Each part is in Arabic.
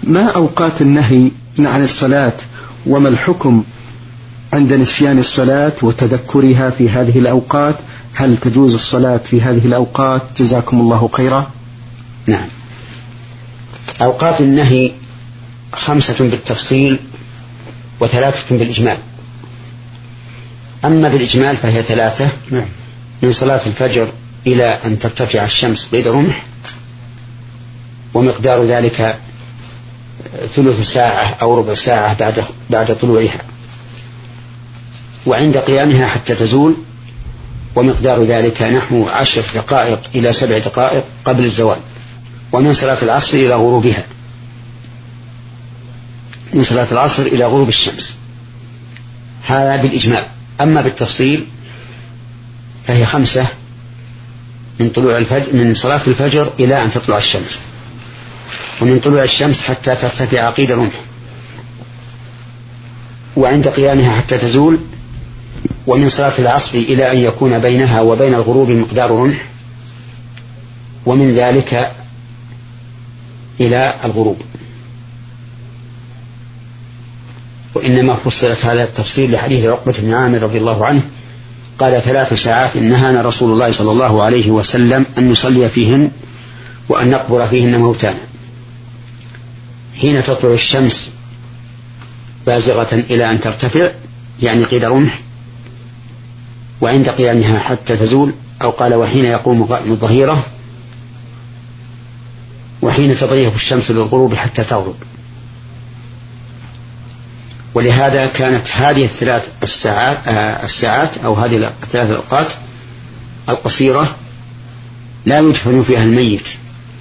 ما أوقات النهي عن الصلاة وما الحكم عند نسيان الصلاة وتذكرها في هذه الأوقات؟ هل تجوز الصلاة في هذه الأوقات؟ جزاكم الله خيرا. نعم، أوقات النهي 5 بالتفصيل و3 بالإجمال. أما بالإجمال فهي 3: من صلاة الفجر إلى أن ترتفع الشمس قيد رمح، ومقدار ذلك ثلث ساعة أو ربع ساعة بعد طلوعها، وعند قيامها حتى تزول، ومقدار ذلك نحو 10 دقائق إلى 7 دقائق قبل الزوال. ومن صلاة العصر إلى غروبها، من صلاة العصر إلى غروب الشمس. هذا بالإجمال. أما بالتفصيل فهي 5: من طلوع الفجر، من صلاة الفجر إلى أن تطلع الشمس، ومن طلوع الشمس حتى ترتفع قيد رمح، وعند قيامها حتى تزول، ومن صلاة العصر إلى أن يكون بينها وبين الغروب مقدار رمح، ومن ذلك إلى الغروب. وإنما فصلت هذا التفصيل لحديث عقبة بن عامر رضي الله عنه قال: 3 ساعات نهانا رسول الله صلى الله عليه وسلم أن نصلي فيهن وأن نقبر فيهن موتانا، حين تطلع الشمس بازغة إلى أن ترتفع يعني قيد رمح، وعند قيامها حتى تزول، أو قال وحين يقوم قائم الظهيرة، وحين تضريه الشمس للغروب حتى تغرب. ولهذا كانت هذه 3 الساعات أو هذه 3 الأوقات القصيرة لا يدفن فيها الميت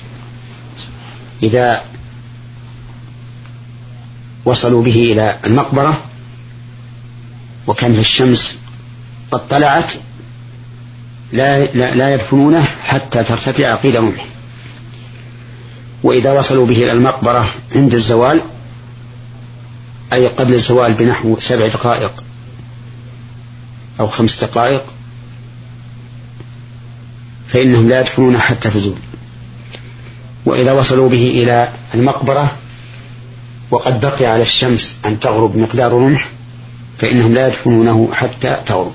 إذا وصلوا به إلى المقبرة وكانت الشمس قد طلعت، لا يدفنونه حتى ترتفع قيد رمح. وإذا وصلوا به إلى المقبرة عند الزوال، أي قبل الزوال بنحو 7 دقائق أو 5 دقائق، فإنهم لا يدفنون حتى تزول. وإذا وصلوا به إلى المقبرة وقد بقي على الشمس أن تغرب مقدار رمح، فإنهم لا يدفنونه حتى تغرب،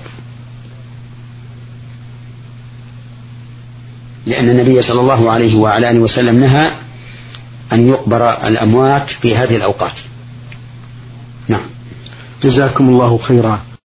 لأن النبي صلى الله عليه وعلى آله وسلم نهى أن يقبر الأموات في هذه الأوقات. نعم. جزاكم الله خيرا.